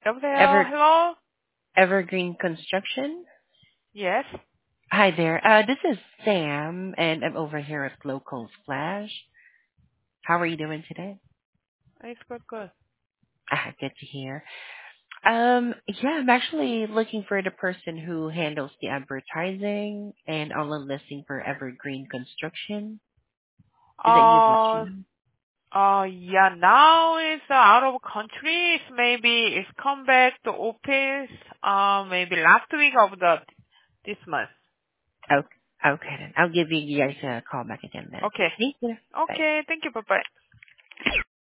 여보세요? Ever Hello? Evergreen Construction. Yes? Hi there. This is Sam, and I'm over here at Local Splash. How are you doing today? It's good, good. Good to hear. Yeah, I'm actually looking for the person who handles the advertising and online listing for Evergreen Construction. Is that you, Uh, Butchie? yeah, now it's out of country. It's come back to office, maybe last week of this month. Oh, okay then. I'll give you guys a call back again then. Okay. Thank you. Bye. Okay, thank you. Bye-bye.